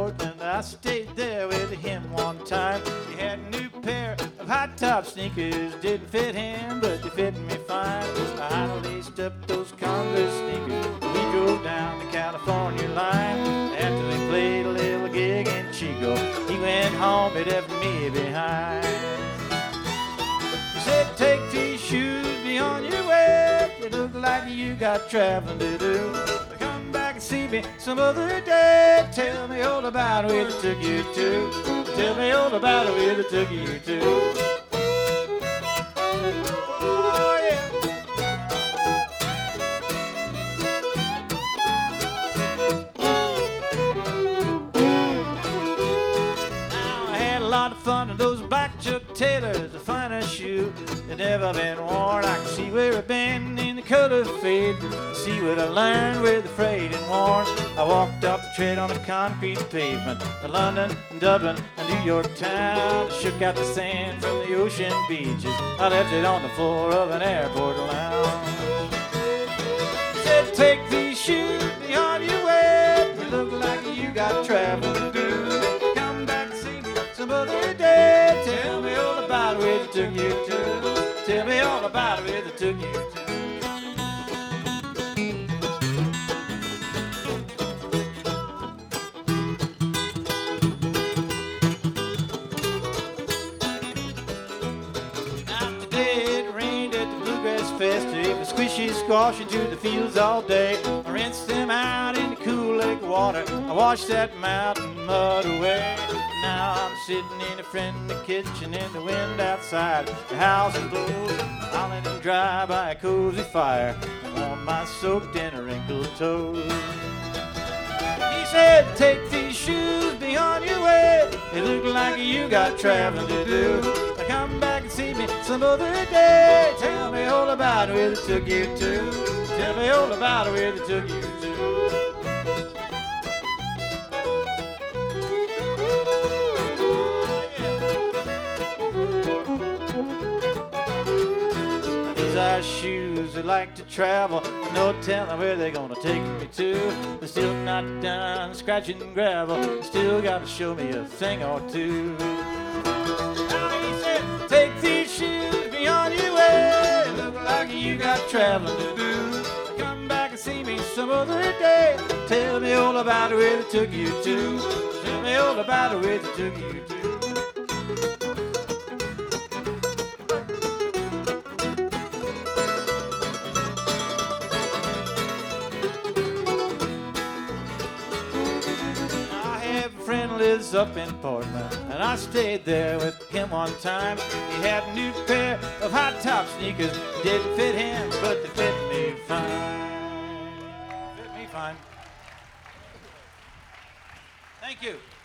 airport, and I stayed there with him one time. He had a new pair of high-top sneakers, didn't fit him, but they fit me fine. I laced up those Converse sneakers. We drove down the California line. After they played a little gig in Chico, he went home and left me behind. He said, take these shoes, be on your way. It look like you got traveling to do. Come back and see me some other day. Tell me all about where they took you to. Tell me all about where they took you to. Oh, yeah. Now I had a lot of fun in those black Chuck Taylors, the finest shoe that ever been worn. I can see where I've been in the color fade, see what I learned with the frayed and worn. I walked off the tread on the concrete pavement of London, Dublin, and New York town. I shook out the sand from the ocean beaches. I left it on the floor of an airport lounge. Said, take these shoes, be on your way. You look like you got traveling to do. Come back and see me some other day. Tell me all about where they took you to. Tell me all about where they took you to. Fest. It was squishy squashing through the fields all day. I rinsed them out in the cool lake water. I washed that mountain mud away. Now I'm sitting in a friendly kitchen in the wind outside. The house is blows, howling and dry by a cozy fire. I warm my soaked and wrinkled toes. He said, take these shoes, be on your way. They look like you got traveling to do. Come back and see me some other day. Tell me all about where they took you to. Tell me all about where they took you to. These are shoes that like to travel. No telling where they're gonna take me to. They're still not done scratching gravel. Still gotta show me a thing or two. Take these shoes, be on your way. Look like you got traveling to do. Come back and see me some other day. Tell me all about where they took you to. Tell me all about where they took you to. Lives up in Portland, and I stayed there with him one time. He had a new pair of high-top sneakers. Didn't fit him, but they fit me fine. Fit me fine. Thank you.